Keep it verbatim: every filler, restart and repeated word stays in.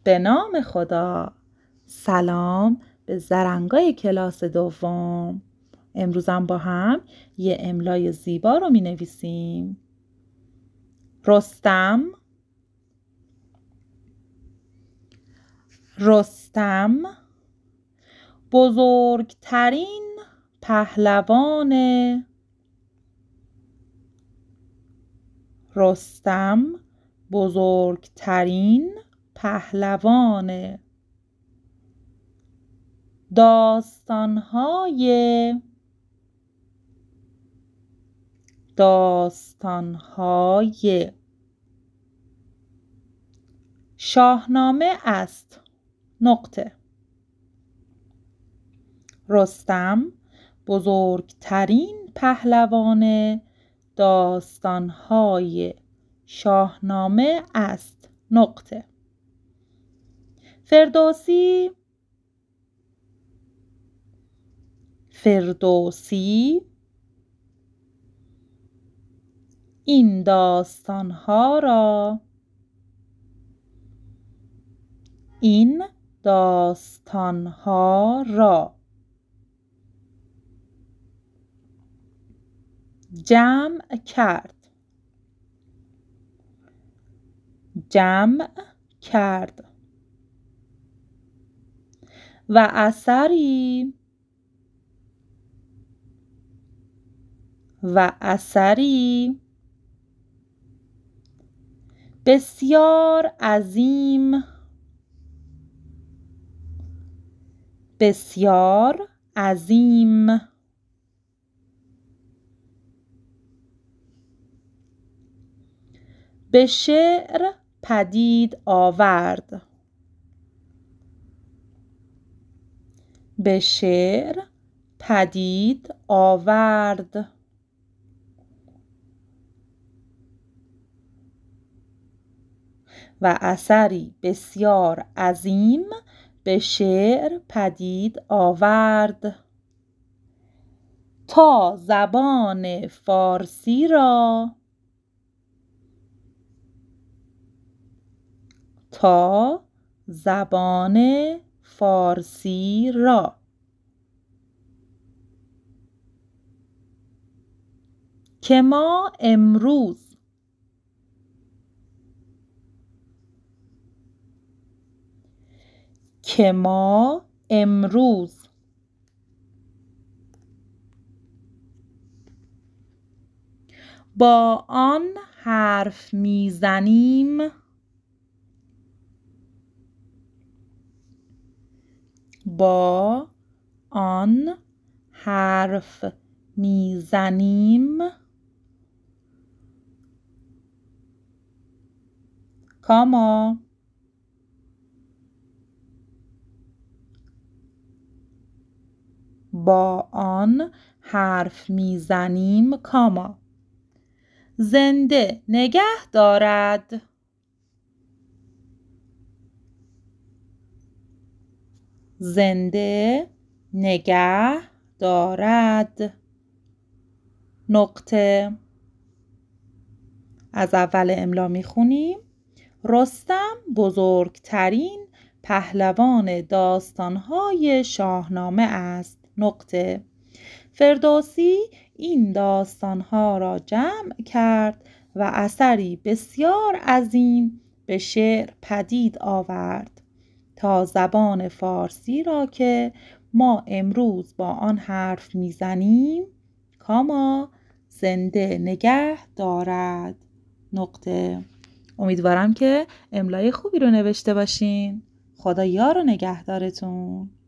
به نام خدا. سلام به زرنگای کلاس دوم. امروزم با هم یه املای زیبا رو می نویسیم. رستم. رستم بزرگترین پهلوان. رستم بزرگترین پهلوان. داستانهای داستانهای شاهنامه است. نقطه. رستم بزرگترین پهلوان داستانهای شاهنامه است. نقطه. فردوسی. فردوسی این داستانها را این داستانها را جمع کرد. جمع کرد و اثری و اثری بسیار عظیم بسیار عظیم به شعر پدید آورد. به شعر پدید آورد و اثری بسیار عظیم به شعر پدید آورد تا زبان فارسی را تا زبان فارسی را که ما امروز که ما امروز با آن حرف میزنیم با آن حرف میزنیم کاما با آن حرف میزنیم کاما زنده نگه دارد. زنده نگه دارد. نقطه. از اول املا میخونیم. رستم بزرگترین پهلوان داستانهای شاهنامه است. نقطه. فردوسی این داستانها را جمع کرد و اثری بسیار عظیم به شعر پدید آورد تا زبان فارسی را که ما امروز با آن حرف میزنیم کاما زنده نگه دارد. نقطه. امیدوارم که املای خوبی رو نوشته باشین. خدا یار و نگهدارتون.